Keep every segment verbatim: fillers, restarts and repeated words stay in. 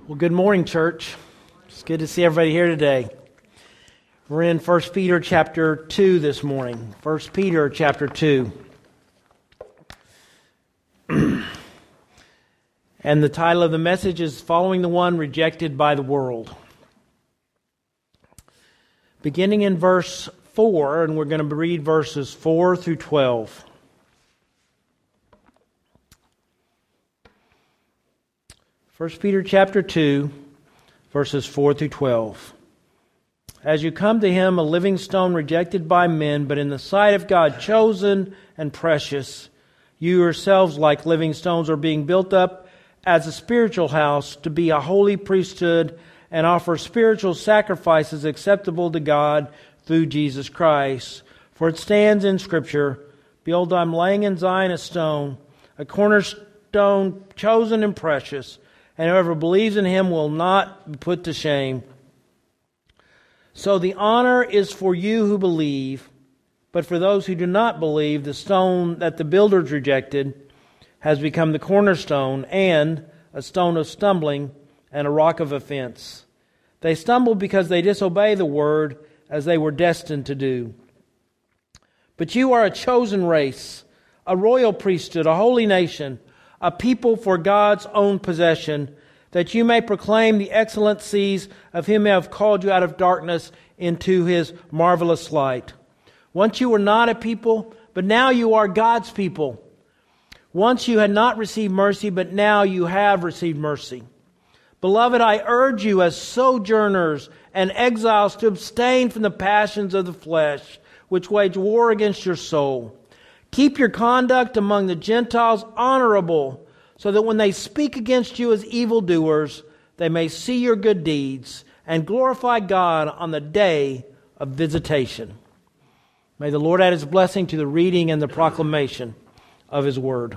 Well, good morning, church. It's good to see everybody here today. We're in First Peter chapter two this morning. First Peter chapter two. And the title of the message is Following the One Rejected by the World. Beginning in verse four, and we're going to read verses four through twelve. First Peter chapter two, verses four through twelve. As you come to him, a living stone rejected by men, but in the sight of God chosen and precious, you yourselves, like living stones, are being built up as a spiritual house to be a holy priesthood and offer spiritual sacrifices acceptable to God through Jesus Christ. For it stands in Scripture, "Behold, I'm laying in Zion a stone, a cornerstone chosen and precious, and whoever believes in him will not be put to shame. So the honor is for you who believe, but for those who do not believe, the stone that the builders rejected has become the cornerstone and a stone of stumbling and a rock of offense. They stumble because they disobey the word as they were destined to do. But you are a chosen race, a royal priesthood, a holy nation, a people for God's own possession, that you may proclaim the excellencies of him who have called you out of darkness into his marvelous light. Once you were not a people, but now you are God's people. Once you had not received mercy, but now you have received mercy. Beloved, I urge you as sojourners and exiles to abstain from the passions of the flesh, which wage war against your soul. Keep your conduct among the Gentiles honorable, so that when they speak against you as evildoers, they may see your good deeds and glorify God on the day of visitation." May the Lord add His blessing to the reading and the proclamation of His Word.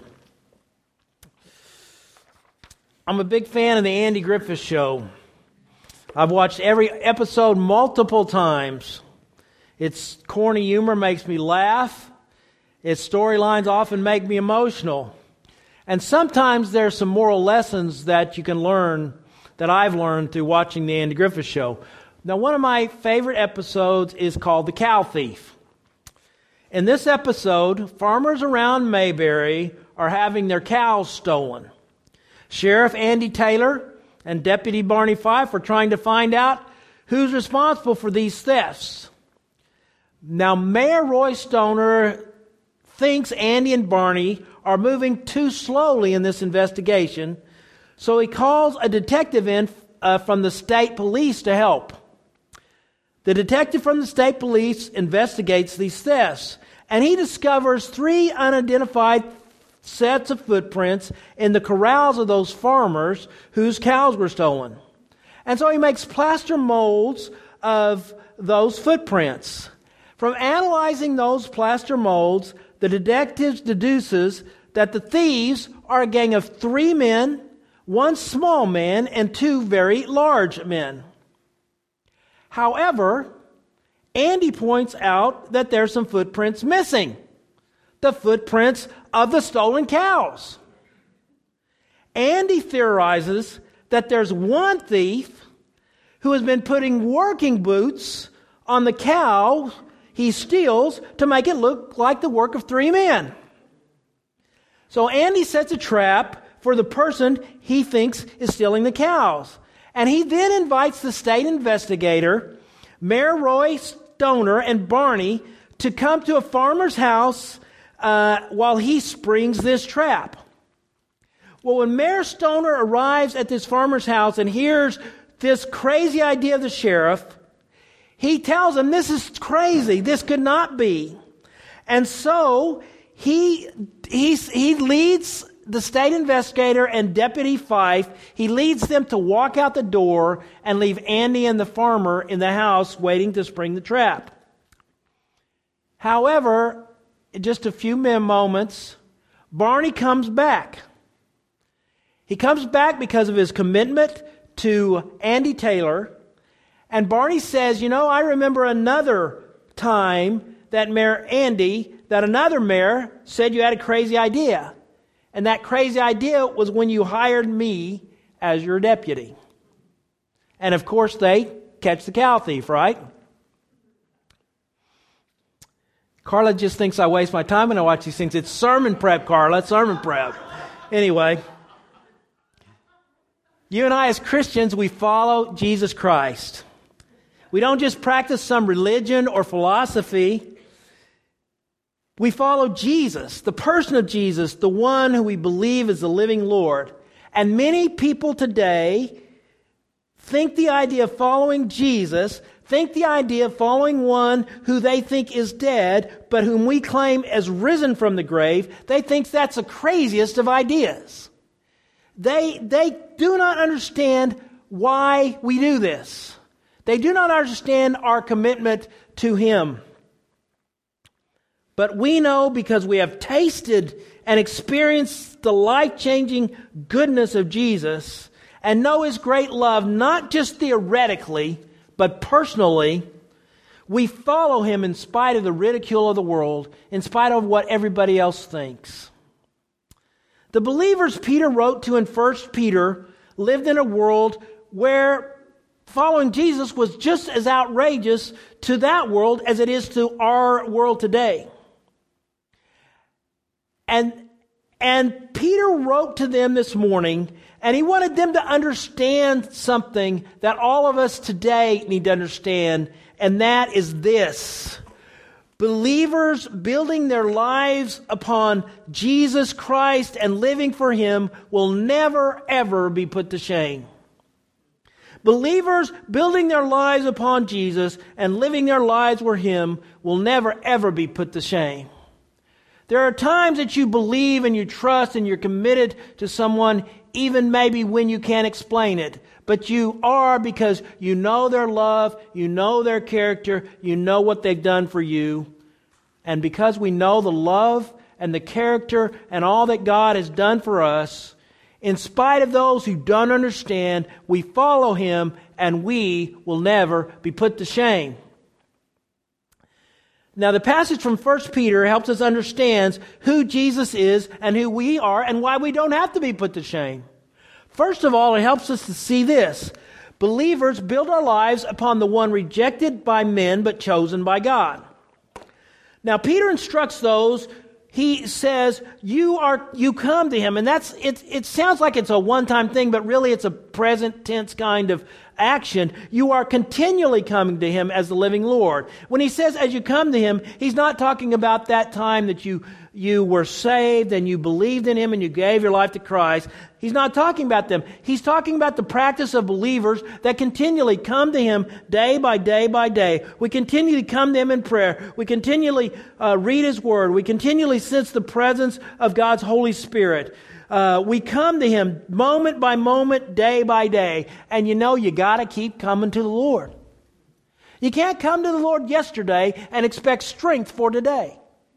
I'm a big fan of the Andy Griffith Show. I've watched every episode multiple times. Its corny humor makes me laugh. Its storylines often make me emotional. And sometimes there's some moral lessons that you can learn, that I've learned through watching the Andy Griffith Show. Now, one of my favorite episodes is called The Cow Thief. In this episode, farmers around Mayberry are having their cows stolen. Sheriff Andy Taylor and Deputy Barney Fife are trying to find out who's responsible for these thefts. Now, Mayor Roy Stoner thinks Andy and Barney are moving too slowly in this investigation, so he calls a detective in uh, from the state police to help. The detective from the state police investigates these thefts, and he discovers three unidentified sets of footprints in the corrals of those farmers whose cows were stolen. And so he makes plaster molds of those footprints. From analyzing those plaster molds, the detective deduces that the thieves are a gang of three men, one small man, and two very large men. However, Andy points out that there's some footprints missing. The footprints of the stolen cows. Andy theorizes that there's one thief who has been putting working boots on the cow he steals to make it look like the work of three men. So Andy sets a trap for the person he thinks is stealing the cows. And he then invites the state investigator, Mayor Roy Stoner, and Barney to come to a farmer's house uh, while he springs this trap. Well, when Mayor Stoner arrives at this farmer's house and hears this crazy idea of the sheriff, he tells him, this is crazy. This could not be. And so he, he, he leads the state investigator and Deputy Fife, he leads them to walk out the door and leave Andy and the farmer in the house waiting to spring the trap. However, in just a few moments, Barney comes back. He comes back because of his commitment to Andy Taylor. And Barney says, you know, I remember another time that Mayor Andy, that another mayor said you had a crazy idea. And that crazy idea was when you hired me as your deputy. And of course they catch the cow thief, right? Carla just thinks I waste my time when I watch these things. It's sermon prep, Carla. It's sermon prep. Anyway, you and I as Christians, we follow Jesus Christ. We don't just practice some religion or philosophy. We follow Jesus, the person of Jesus, the one who we believe is the living Lord. And many people today think the idea of following Jesus, think the idea of following one who they think is dead, but whom we claim as risen from the grave, they think that's the craziest of ideas. They, they do not understand why we do this. They do not understand our commitment to Him. But we know, because we have tasted and experienced the life-changing goodness of Jesus and know His great love, not just theoretically, but personally, we follow Him in spite of the ridicule of the world, in spite of what everybody else thinks. The believers Peter wrote to in First Peter lived in a world where following Jesus was just as outrageous to that world as it is to our world today. And, and Peter wrote to them this morning, and he wanted them to understand something that all of us today need to understand, and that is this. Believers building their lives upon Jesus Christ and living for Him will never, ever be put to shame. Believers building their lives upon Jesus and living their lives for Him will never, ever be put to shame. There are times that you believe and you trust and you're committed to someone, even maybe when you can't explain it. But you are, because you know their love, you know their character, you know what they've done for you. And because we know the love and the character and all that God has done for us, in spite of those who don't understand, we follow Him and we will never be put to shame. Now, the passage from First Peter helps us understand who Jesus is and who we are and why we don't have to be put to shame. First of all, it helps us to see this. Believers build our lives upon the one rejected by men but chosen by God. Now, Peter instructs those. He says, you are, you come to Him. And that's, it, it sounds like it's a one-time thing, but really it's a present tense kind of action. You are continually coming to Him as the living Lord. When he says, as you come to Him, he's not talking about that time that you, you were saved and you believed in Him and you gave your life to Christ. He's not talking about them. He's talking about the practice of believers that continually come to Him day by day by day. We continually come to Him in prayer. We continually uh, read His Word. We continually sense the presence of God's Holy Spirit. Uh, we come to Him moment by moment, day by day. And you know, you got to keep coming to the Lord. You can't come to the Lord yesterday and expect strength for today.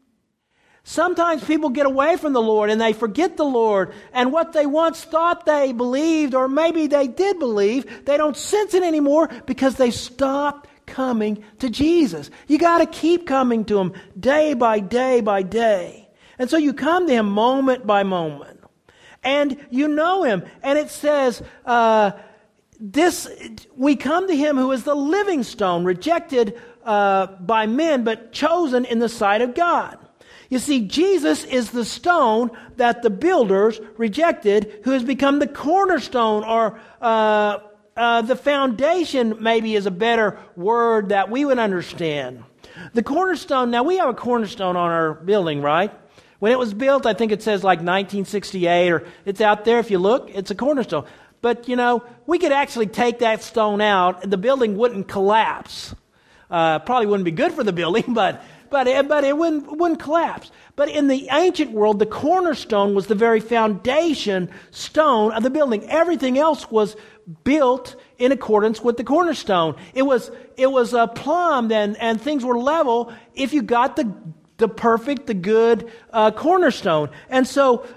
Sometimes people get away from the Lord and they forget the Lord, and what they once thought they believed, or maybe they did believe, they don't sense it anymore because they stopped coming to Jesus. You got to keep coming to Him day by day by day. And so you come to Him moment by moment. And you know Him. And it says, uh, this, we come to Him who is the living stone, rejected uh, by men, but chosen in the sight of God. You see, Jesus is the stone that the builders rejected, who has become the cornerstone, or uh, uh, the foundation, maybe is a better word that we would understand. The cornerstone, now we have a cornerstone on our building, right? When it was built, I think it says like nineteen sixty-eight, or it's out there if you look, it's a cornerstone. But, you know, we could actually take that stone out and the building wouldn't collapse. Uh, probably wouldn't be good for the building, but... But it, but it wouldn't, wouldn't collapse. But in the ancient world, the cornerstone was the very foundation stone of the building. Everything else was built in accordance with the cornerstone. It was it was uh, plumbed and, and things were level if you got the the perfect, the good uh, cornerstone. And so,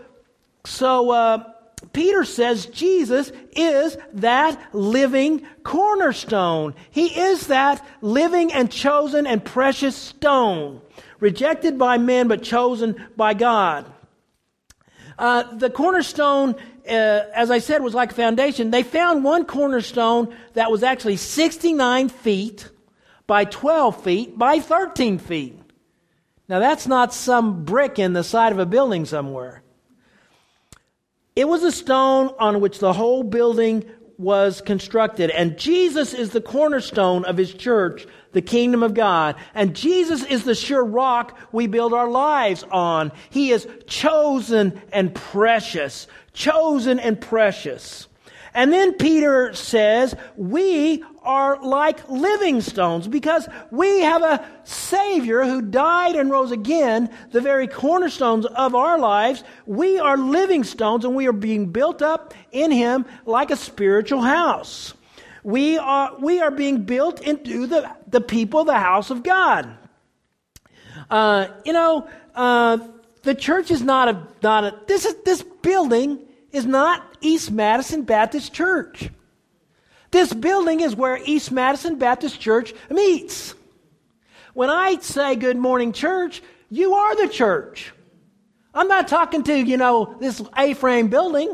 so uh, Peter says Jesus is that living cornerstone. He is that living and chosen and precious stone, rejected by men but chosen by God. Uh, the cornerstone uh, as I said, was like a foundation. They found one cornerstone that was actually sixty-nine feet by twelve feet by thirteen feet. Now that's not some brick in the side of a building somewhere. It was a stone on which the whole building was constructed. And Jesus is the cornerstone of His church, the kingdom of God. And Jesus is the sure rock we build our lives on. He is chosen and precious. Chosen and precious. And then Peter says, we are like living stones because we have a Savior who died and rose again, the very cornerstones of our lives. We are living stones and we are being built up in Him like a spiritual house. We are, we are being built into the, the people, the house of God. Uh, you know, uh, the church is not a, not a, this is, this building is not East Madison Baptist Church. This building is where East Madison Baptist Church meets. When I say good morning church, you are the church. I'm not talking to, you know, this A-frame building.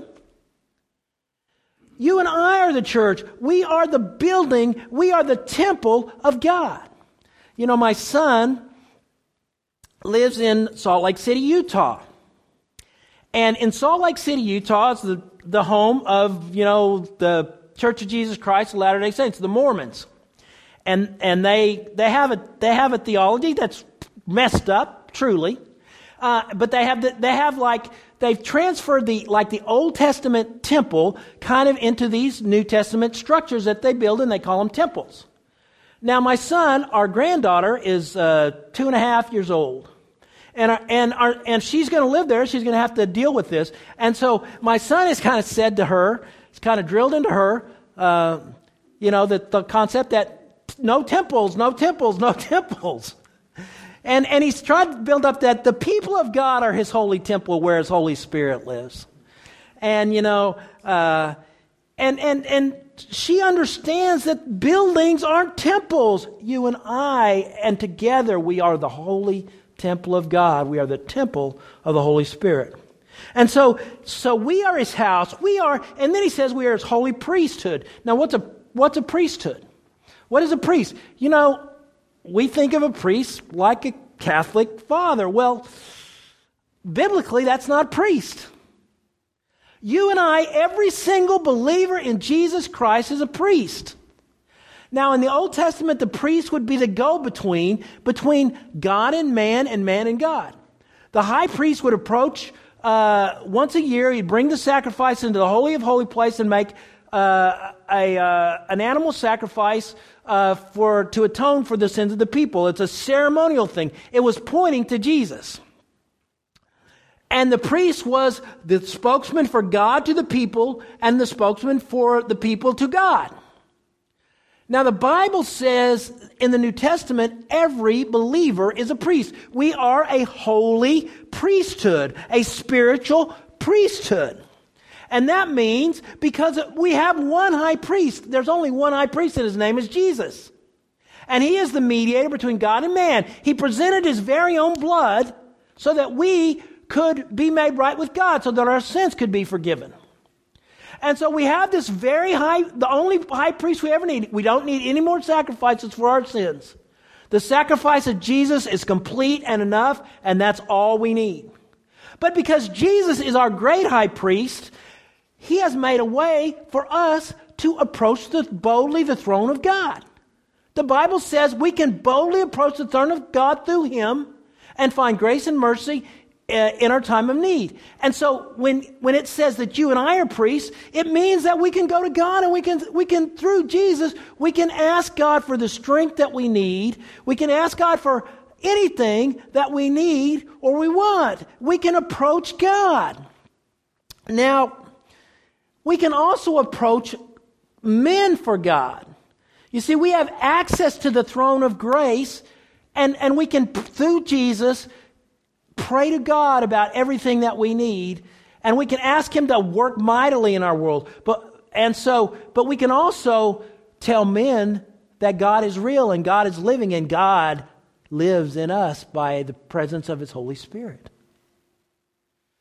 You and I are the church. We are the building. We are the temple of God. You know, my son lives in Salt Lake City, Utah. And in Salt Lake City, Utah, it's the, the home of, you know, the Church of Jesus Christ of Latter-day Saints, the Mormons. And and they they have a they have a theology that's messed up, truly. Uh, but they have the, they have like they've transferred the like the Old Testament temple kind of into these New Testament structures that they build, and they call them temples. Now, my son, our granddaughter, is uh, two and a half years old. And our, and our, and she's going to live there. She's going to have to deal with this. And so my son has kind of said to her, it's kind of drilled into her, uh, you know, that the concept that no temples, no temples, no temples. And and he's tried to build up that the people of God are His holy temple where His Holy Spirit lives. And, you know, uh, and and and she understands that buildings aren't temples. You and I, and together we are the holy temple of God. We are the temple of the Holy Spirit. And so, so we are His house. We are, and then He says we are His holy priesthood. Now, what's a what's a priesthood? What is a priest? You know, we think of a priest like a Catholic father. Well, biblically, that's not priest. You and I, every single believer in Jesus Christ is a priest. Now, in the Old Testament, the priest would be the go-between between God and man and man and God. The high priest would approach uh, once a year. He'd bring the sacrifice into the Holy of Holy Place and make uh, a uh, an animal sacrifice uh, for to atone for the sins of the people. It's a ceremonial thing. It was pointing to Jesus. And the priest was the spokesman for God to the people and the spokesman for the people to God. Now, the Bible says in the New Testament, every believer is a priest. We are a holy priesthood, a spiritual priesthood. And that means because we have one high priest, there's only one high priest, and His name is Jesus. And He is the mediator between God and man. He presented His very own blood so that we could be made right with God, so that our sins could be forgiven. And so we have this very high, the only high priest we ever need. We don't need any more sacrifices for our sins. The sacrifice of Jesus is complete and enough, and that's all we need. But because Jesus is our great high priest, He has made a way for us to approach the, boldly the throne of God. The Bible says we can boldly approach the throne of God through Him and find grace and mercy in our time of need. And so when when it says that you and I are priests, it means that we can go to God and we can we can through Jesus, we can ask God for the strength that we need. We can ask God for anything that we need or we want. We can approach God. Now, we can also approach men for God. You see, we have access to the throne of grace, and, and we can, through Jesus, pray to God about everything that we need, and we can ask Him to work mightily in our world. But and so, but we can also tell men that God is real and God is living and God lives in us by the presence of His Holy Spirit.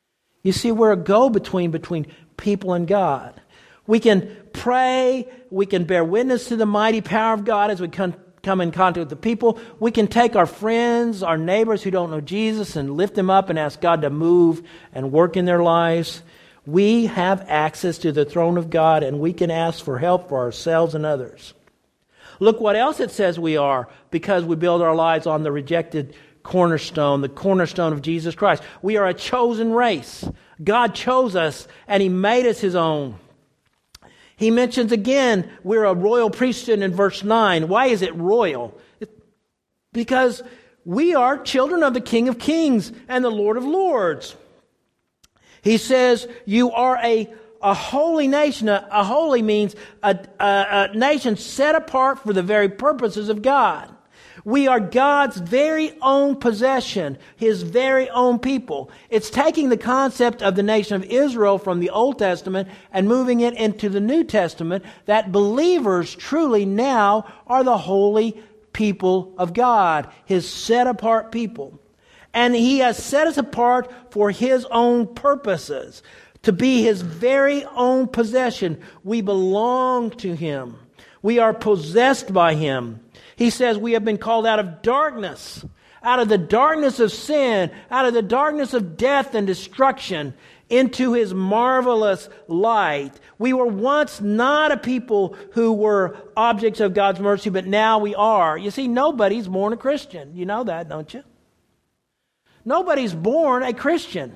You see, we're a go-between between people and God. We can pray, we can bear witness to the mighty power of God as we come, come in contact with the people. We can take our friends, our neighbors who don't know Jesus and lift them up and ask God to move and work in their lives. We have access to the throne of God, and we can ask for help for ourselves and others. Look what else it says we are, because we build our lives on the rejected cornerstone, the cornerstone of Jesus Christ. We are a chosen race. God chose us and He made us His own. He mentions again, we're a royal priesthood in verse nine. Why is it royal? Because we are children of the King of Kings and the Lord of Lords. He says, you are a, a holy nation. A, a holy means a, a, a nation set apart for the very purposes of God. We are God's very own possession, His very own people. It's taking the concept of the nation of Israel from the Old Testament and moving it into the New Testament, that believers truly now are the holy people of God, His set-apart people. And He has set us apart for His own purposes, to be His very own possession. We belong to Him. We are possessed by Him. He says we have been called out of darkness, out of the darkness of sin, out of the darkness of death and destruction, into His marvelous light. We were once not a people who were objects of God's mercy, but now we are. You see, nobody's born a Christian. You know that, don't you? Nobody's born a Christian.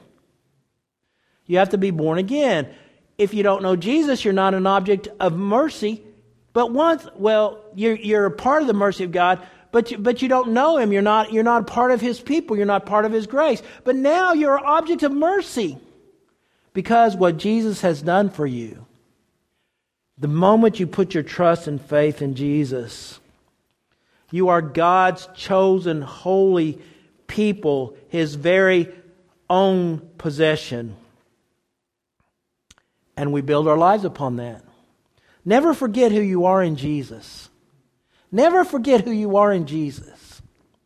You have to be born again. If you don't know Jesus, you're not an object of mercy. But once, well, you're, you're a part of the mercy of God, but you, but you don't know Him. You're not, you're not part of His people. You're not part of His grace. But now you're an object of mercy because what Jesus has done for you. The moment you put your trust and faith in Jesus, you are God's chosen holy people, His very own possession. And we build our lives upon that. Never forget who you are in Jesus. Never forget who you are in Jesus.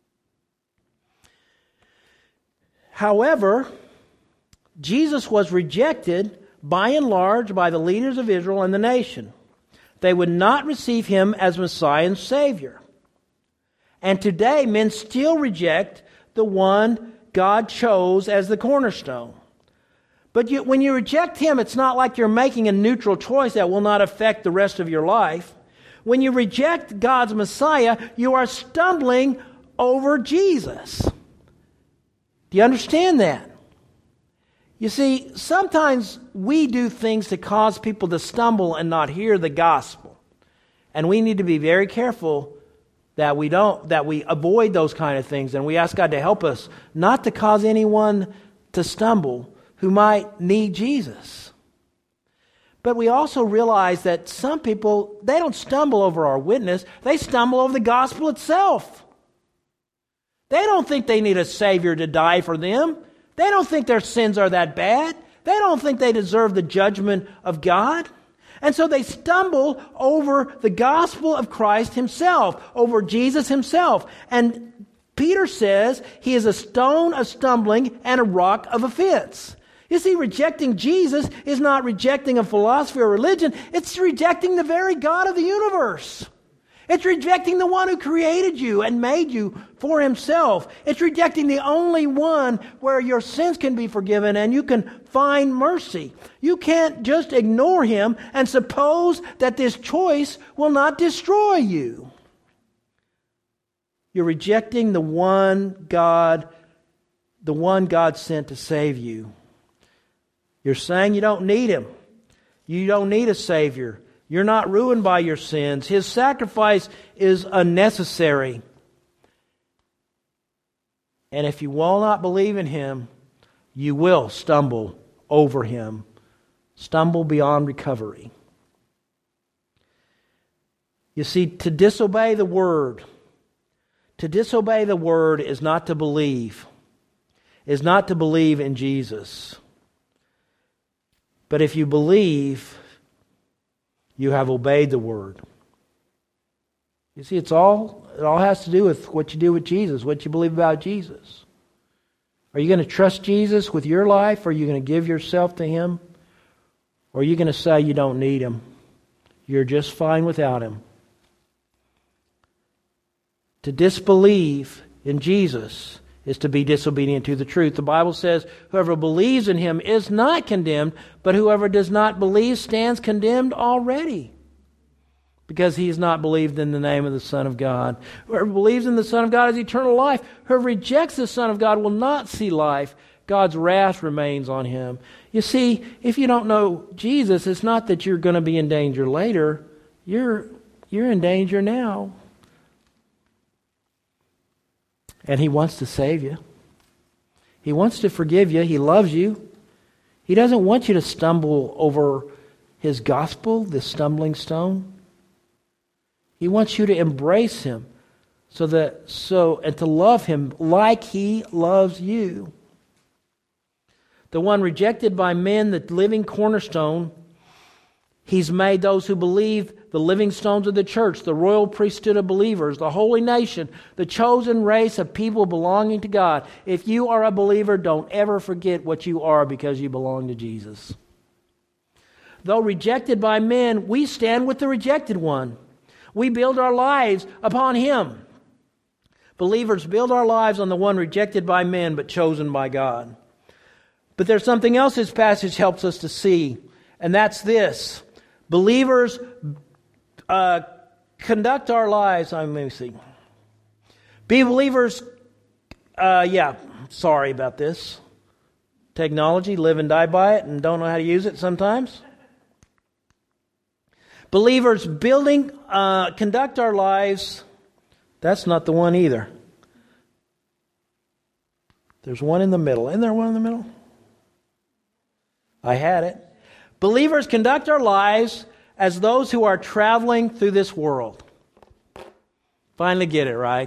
However, Jesus was rejected by and large by the leaders of Israel and the nation. They would not receive Him as Messiah and Savior. And today men still reject the one God chose as the cornerstone. But you, when you reject Him, it's not like you're making a neutral choice that will not affect the rest of your life. When you reject God's Messiah, you are stumbling over Jesus. Do you understand that? You see, sometimes we do things to cause people to stumble and not hear the gospel. And we need to be very careful that we don't, that we avoid those kind of things. And we ask God to help us not to cause anyone to stumble who might need Jesus. But we also realize that some people, they don't stumble over our witness. They stumble over the gospel itself. They don't think they need a Savior to die for them. They don't think their sins are that bad. They don't think they deserve the judgment of God. And so they stumble over the gospel of Christ Himself, over Jesus Himself. And Peter says He is a stone of stumbling and a rock of offense. You see, rejecting Jesus is not rejecting a philosophy or religion. It's rejecting the very God of the universe. It's rejecting the one who created you and made you for Himself. It's rejecting the only one where your sins can be forgiven and you can find mercy. You can't just ignore Him and suppose that this choice will not destroy you. You're rejecting the one God, the one God sent to save you. You're saying you don't need Him. You don't need a Savior. You're not ruined by your sins. His sacrifice is unnecessary. And if you will not believe in Him, you will stumble over Him. Stumble beyond recovery. You see, to disobey the Word, to disobey the Word is not to believe, is not to believe in Jesus. But if you believe, you have obeyed the Word. You see, it's all it all has to do with what you do with Jesus, what you believe about Jesus. Are you going to trust Jesus with your life? Or are you going to give yourself to Him? Or are you going to say you don't need Him? You're just fine without Him. To disbelieve in Jesus is to be disobedient to the truth. The Bible says, whoever believes in Him is not condemned, but whoever does not believe stands condemned already, because he has not believed in the name of the Son of God. Whoever believes in the Son of God has eternal life. Whoever rejects the Son of God will not see life. God's wrath remains on him. You see, if you don't know Jesus, it's not that you're going to be in danger later. You're, you're in danger now. And He wants to save you. He wants to forgive you. He loves you. He doesn't want you to stumble over His gospel, this stumbling stone. He wants you to embrace Him so that so and to love Him like He loves you. The one rejected by men, the living cornerstone, He's made those who believe the living stones of the church, the royal priesthood of believers, the holy nation, the chosen race of people belonging to God. If you are a believer, don't ever forget what you are because you belong to Jesus. Though rejected by men, we stand with the rejected one. We build our lives upon Him. Believers build our lives on the one rejected by men but chosen by God. But there's something else this passage helps us to see, and that's this. Believers uh, conduct our lives. Let me see. Be believers. Uh, yeah, sorry about this. Technology, live and die by it, and don't know how to use it sometimes. Believers building, uh, conduct our lives. That's not the one either. There's one in the middle. Isn't there one in the middle? I had it. Believers conduct our lives as those who are traveling through this world. Finally get it, right?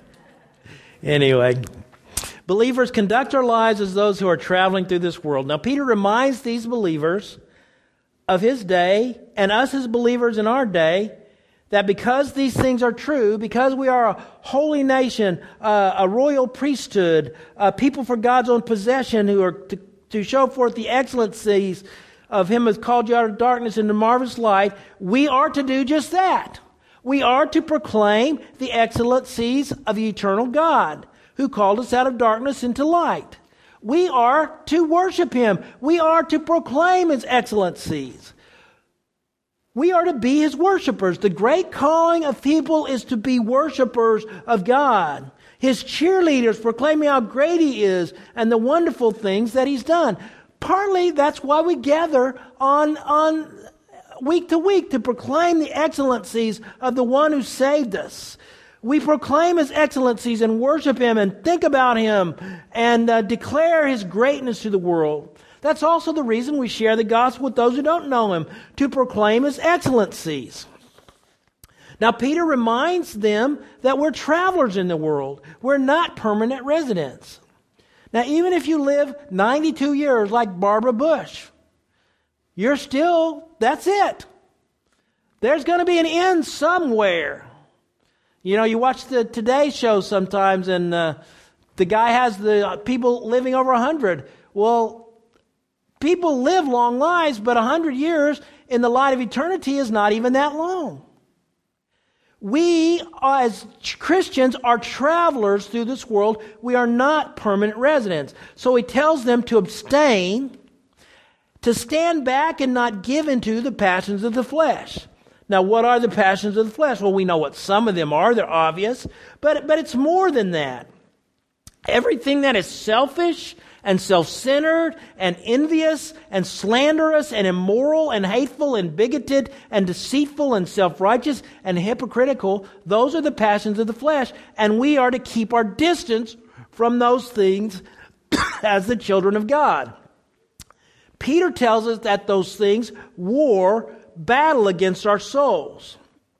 Anyway. Believers conduct our lives as those who are traveling through this world. Now, Peter reminds these believers of his day and us as believers in our day that because these things are true, because we are a holy nation, uh, a royal priesthood, a people for God's own possession who are to, to show forth the excellencies of Him who has called you out of darkness into marvelous light, we are to do just that. We are to proclaim the excellencies of the eternal God who called us out of darkness into light. We are to worship Him. We are to proclaim His excellencies. We are to be His worshipers. The great calling of people is to be worshipers of God. His cheerleaders proclaiming how great He is and the wonderful things that He's done. Partly that's why we gather on, on week to week to proclaim the excellencies of the one who saved us. We proclaim His excellencies and worship Him and think about Him and uh, declare His greatness to the world. That's also the reason we share the gospel with those who don't know Him, to proclaim His excellencies. Now, Peter reminds them that we're travelers in the world. We're not permanent residents. Now, even if you live ninety-two years like Barbara Bush, you're still, that's it. There's going to be an end somewhere. You know, you watch the Today Show sometimes, and uh, the guy has the people living over one hundred. Well, people live long lives, but one hundred years in the light of eternity is not even that long. We, as Christians, are travelers through this world. We are not permanent residents. So he tells them to abstain, to stand back and not give into the passions of the flesh. Now, what are the passions of the flesh? Well, we know what some of them are. They're obvious. But, but it's more than that. Everything that is selfish and self-centered and envious and slanderous and immoral and hateful and bigoted and deceitful and self-righteous and hypocritical, those are the passions of the flesh. And we are to keep our distance from those things as the children of God. Peter tells us that those things war, battle against our souls.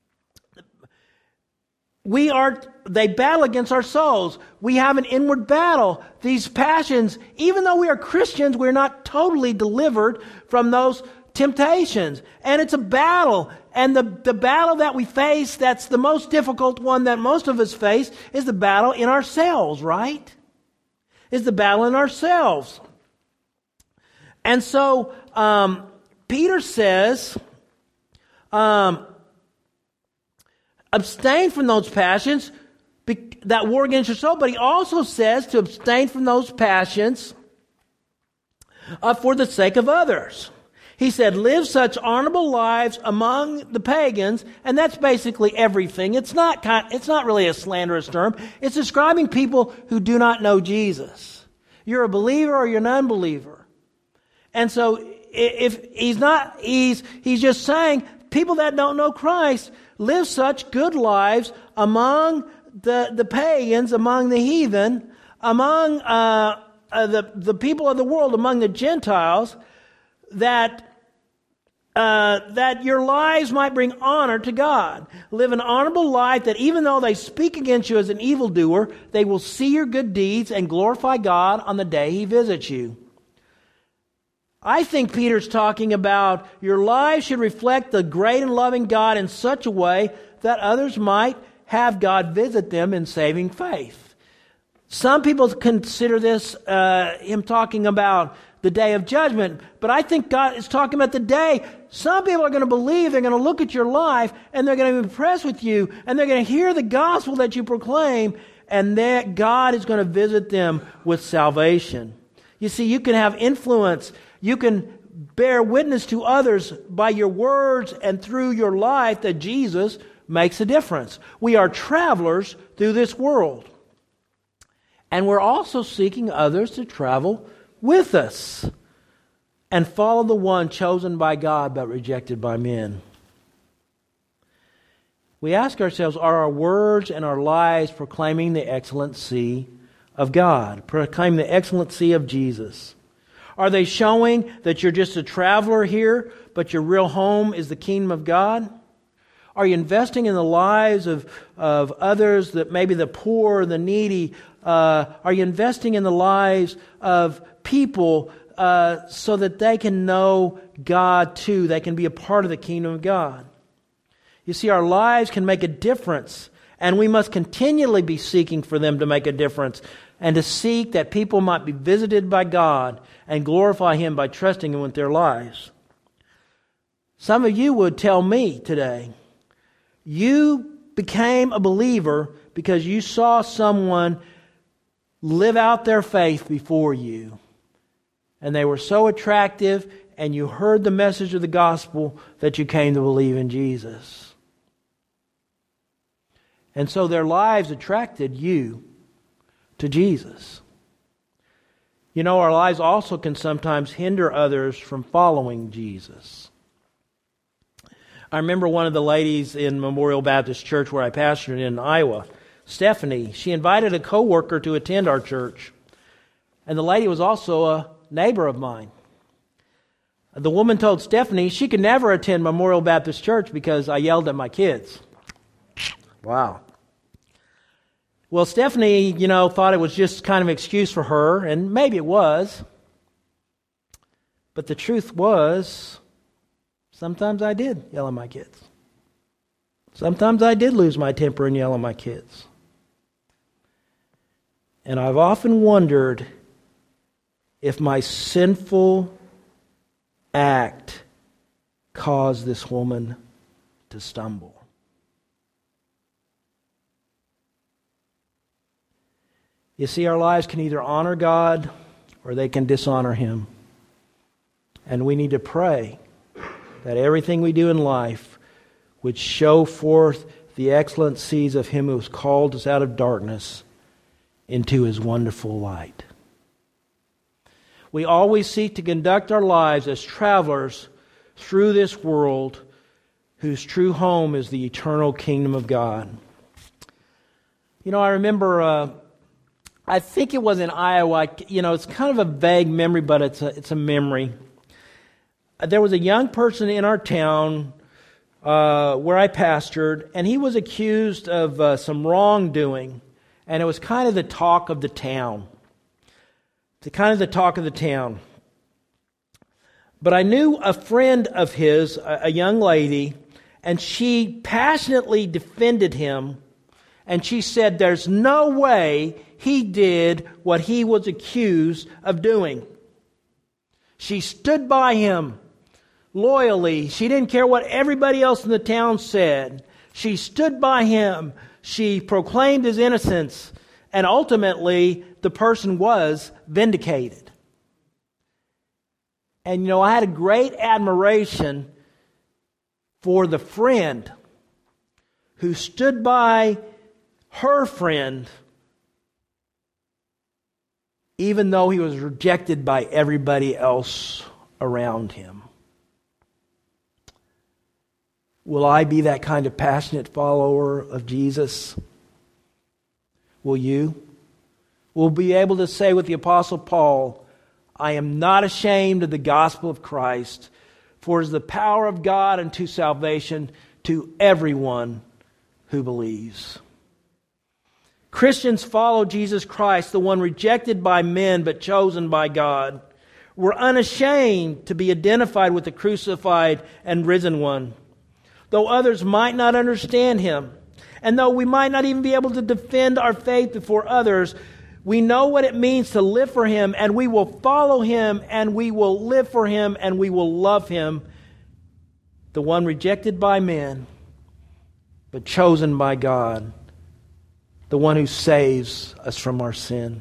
We are, they battle against our souls. We have an inward battle. These passions, even though we are Christians, we're not totally delivered from those temptations. And it's a battle. And the, the battle that we face, that's the most difficult one that most of us face, is the battle in ourselves, right? is the battle in ourselves. And so um, Peter says, um, abstain from those passions that war against your soul. But he also says to abstain from those passions uh, for the sake of others. He said, live such honorable lives among the pagans, and that's basically everything. It's not kind, it's not really a slanderous term. It's describing people who do not know Jesus. You're a believer or you're an unbeliever. And so if he's not, he's, he's just saying, people that don't know Christ live such good lives among the, the pagans, among the heathen, among uh, uh, the, the people of the world, among the Gentiles, that uh, that your lives might bring honor to God. Live an honorable life that even though they speak against you as an evildoer, they will see your good deeds and glorify God on the day He visits you. I think Peter's talking about your lives should reflect the great and loving God in such a way that others might have God visit them in saving faith. Some people consider this uh, him talking about the day of judgment, but I think God is talking about the day. Some people are going to believe, they're going to look at your life, and they're going to be impressed with you, and they're going to hear the gospel that you proclaim, and that God is going to visit them with salvation. You see, you can have influence. You can bear witness to others by your words and through your life that Jesus makes a difference. We are travelers through this world. And we're also seeking others to travel with us and follow the one chosen by God but rejected by men. We ask ourselves, are our words and our lives proclaiming the excellency of God, proclaiming the excellency of Jesus? Are they showing that you're just a traveler here, but your real home is the kingdom of God? Are you investing in the lives of, of others, that maybe the poor, the needy? Uh, are you investing in the lives of people uh, so that they can know God too? They can be a part of the kingdom of God. You see, our lives can make a difference, and we must continually be seeking for them to make a difference, and to seek that people might be visited by God and glorify Him by trusting Him with their lives. Some of you would tell me today, you became a believer because you saw someone live out their faith before you. And they were so attractive, and you heard the message of the gospel that you came to believe in Jesus. And so their lives attracted you to Jesus. You know, our lives also can sometimes hinder others from following Jesus. I remember one of the ladies in Memorial Baptist Church where I pastored in Iowa, Stephanie. She invited a coworker to attend our church. And the lady was also a neighbor of mine. The woman told Stephanie she could never attend Memorial Baptist Church because I yelled at my kids. Wow. Well, Stephanie, you know, thought it was just kind of an excuse for her, and maybe it was. But the truth was, sometimes I did yell at my kids. Sometimes I did lose my temper and yell at my kids. And I've often wondered if my sinful act caused this woman to stumble. You see, our lives can either honor God or they can dishonor Him. And we need to pray that everything we do in life would show forth the excellencies of Him who has called us out of darkness into His wonderful light. We always seek to conduct our lives as travelers through this world whose true home is the eternal kingdom of God. You know, I remember, uh, I think it was in Iowa, you know, it's kind of a vague memory, but it's a, it's a memory. There was a young person in our town uh, where I pastored, and he was accused of uh, some wrongdoing, and it was kind of the talk of the town. The kind of the talk of the town. But I knew a friend of his, a, a young lady, and she passionately defended him And she said there's no way he did what he was accused of doing. She stood by him loyally. She didn't care what everybody else in the town said. She stood by him. She proclaimed his innocence. And ultimately, the person was vindicated. And you know, I had a great admiration for the friend who stood by her friend even though he was rejected by everybody else around him. Will I be that kind of passionate follower of Jesus? Will you? We'll be able to say with the Apostle Paul, I am not ashamed of the gospel of Christ, for it is the power of God unto salvation to everyone who believes. Christians follow Jesus Christ, the one rejected by men but chosen by God. We're unashamed to be identified with the crucified and risen one. Though others might not understand him, and though we might not even be able to defend our faith before others, we know what it means to live for him, and we will follow him, and we will live for him, and we will love him, the one rejected by men but chosen by God, the one who saves us from our sin.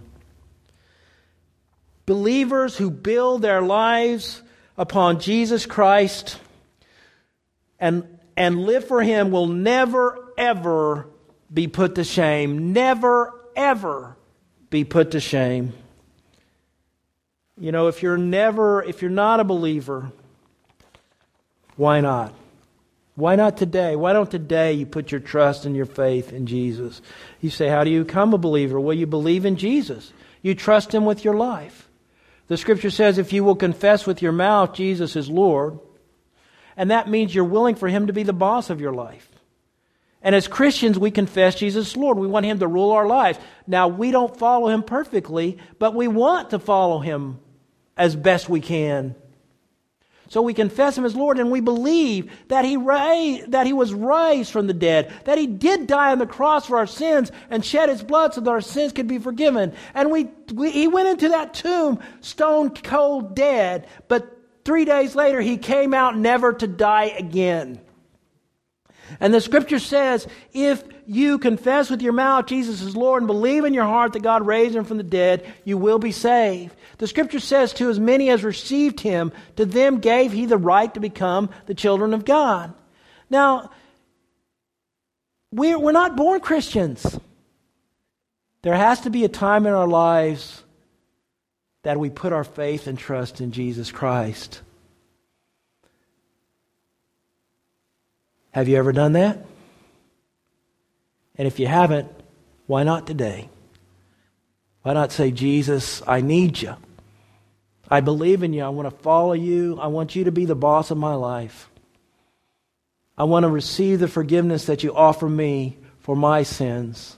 Believers who build their lives upon Jesus Christ and, and live for him will never, ever be put to shame. Never, ever be put to shame. You know, if you're never, if you're not a believer, why not? Why not today? Why don't today you put your trust and your faith in Jesus? You say, how do you become a believer? Well, you believe in Jesus. You trust him with your life. The Scripture says if you will confess with your mouth Jesus is Lord, and that means you're willing for him to be the boss of your life. And as Christians, we confess Jesus is Lord. We want him to rule our lives. Now, we don't follow him perfectly, but we want to follow him as best we can. So we confess him as Lord, and we believe that he raised, that he was raised from the dead, that he did die on the cross for our sins and shed his blood so that our sins could be forgiven. And we, we he went into that tomb stone cold dead, but three days later he came out never to die again. And the Scripture says, if you confess with your mouth Jesus is Lord and believe in your heart that God raised him from the dead, you will be saved. The Scripture says, to as many as received him, to them gave he the right to become the children of God. Now, we're, we're not born Christians. There has to be a time in our lives that we put our faith and trust in Jesus Christ. Have you ever done that? And if you haven't, why not today? Why not say, Jesus, I need you. I believe in you. I want to follow you. I want you to be the boss of my life. I want to receive the forgiveness that you offer me for my sins.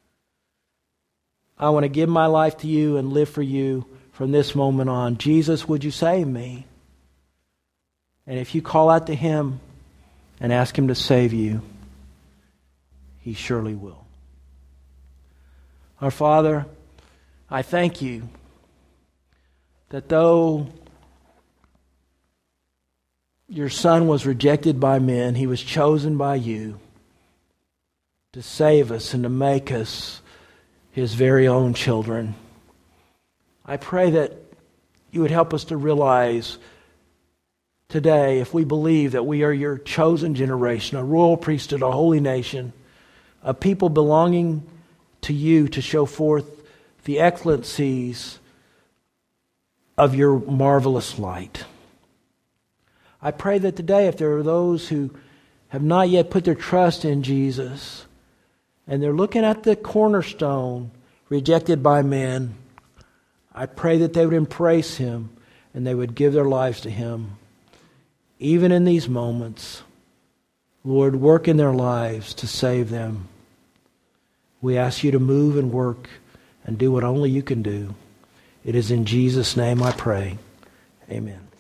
I want to give my life to you and live for you from this moment on. Jesus, would you save me? And if you call out to him and ask him to save you, he surely will. Our Father, I thank you that though your Son was rejected by men, he was chosen by you to save us and to make us his very own children. I pray that you would help us to realize today, if we believe that we are your chosen generation, a royal priesthood, a holy nation, a people belonging to you to show forth the excellencies of your marvelous light. I pray that today, if there are those who have not yet put their trust in Jesus, and they're looking at the cornerstone rejected by men, I pray that they would embrace him and they would give their lives to him. Even in these moments, Lord, work in their lives to save them. We ask you to move and work and do what only you can do. It is in Jesus' name I pray. Amen.